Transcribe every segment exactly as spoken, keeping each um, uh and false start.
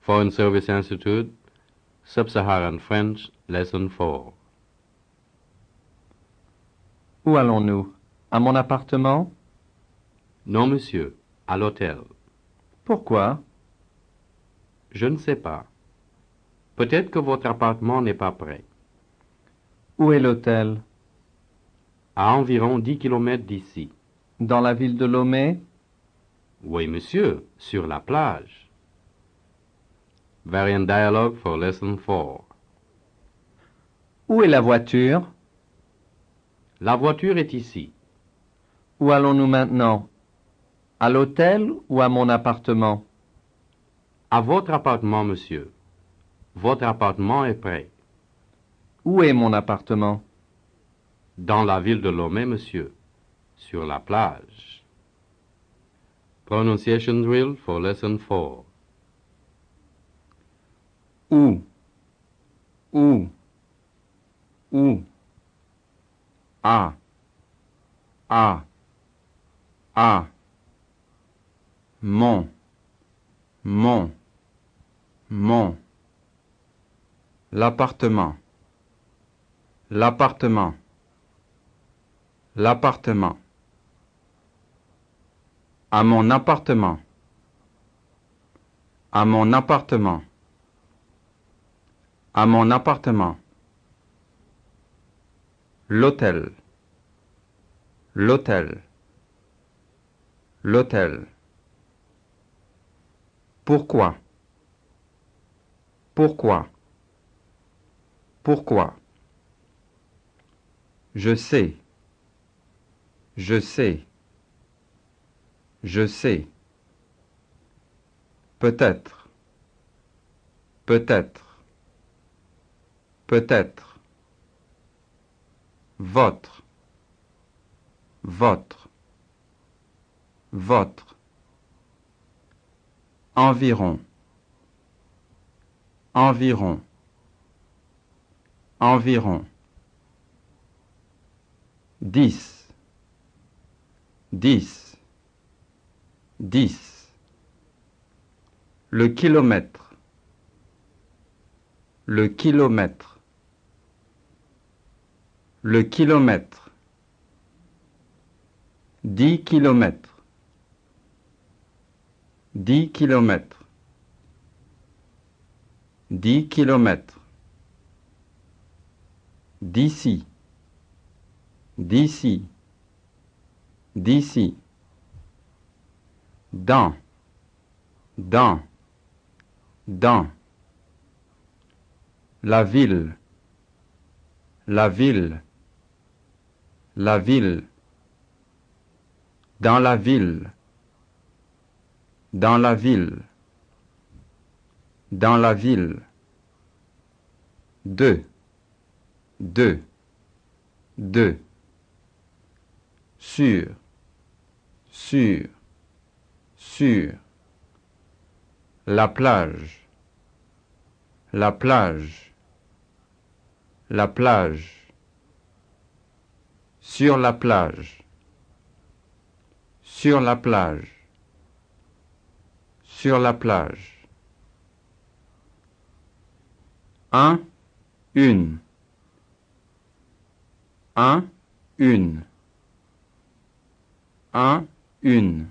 Foreign Service Institute, Sub-Saharan French, Lesson four. Où allons-nous? À mon appartement? Non, monsieur, à l'hôtel. Pourquoi? Je ne sais pas. Peut-être que votre appartement n'est pas prêt. Où est l'hôtel? À environ dix kilomètres d'ici. Dans la ville de Lomé? Oui, monsieur, sur la plage. Variant Dialogue for Lesson four. Où est la voiture? La voiture est ici. Où allons-nous maintenant? À l'hôtel ou à mon appartement? À votre appartement, monsieur. Votre appartement est prêt. Où est mon appartement? Dans la ville de Lomé, monsieur. Sur la plage. Pronunciation drill for Lesson four. Où? Où? Où? À. À. À. Mon. Mon. Mon. L'appartement. L'appartement. L'appartement. À mon appartement. À mon appartement. À mon appartement. L'hôtel. L'hôtel. L'hôtel. Pourquoi? Pourquoi? Pourquoi? Je sais. Je sais. Je sais. Peut-être. Peut-être. Peut-être. Votre. Votre. Votre. Environ. Environ. Environ. Dix. Dix. Dix. Le kilomètre. Le kilomètre. Le kilomètre. Dix kilomètres. Dix kilomètres. Dix kilomètres. D'ici. D'ici. D'ici. Dans. Dans. Dans. La ville. La ville. La ville. Dans la ville. Dans la ville. Dans la ville. De. De. De. Sur. Sur. Sur. La plage. La plage. La plage. Sur la plage. Sur la plage. Sur la plage. Un, une. Un, une. Un, une.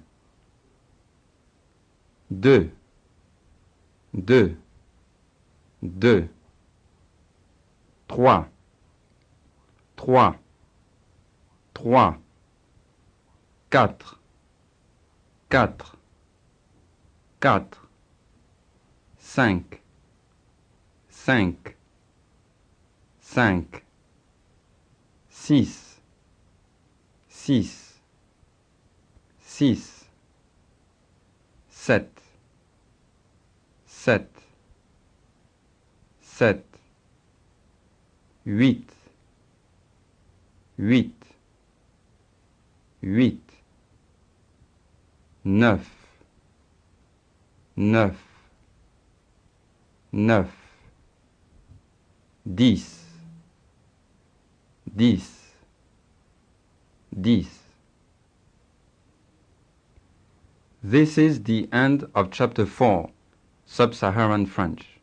Deux. Deux. Deux. Trois. Trois. Trois. Quatre. Quatre. Quatre. Cinq. Cinq. Cinq. Six. Six. Six. Sept. Sept. Sept. Huit. Huit. Huit. Neuf. Neuf. Neuf. Dix. Dix. Dix. This is the end of chapter four. Sub-Saharan French.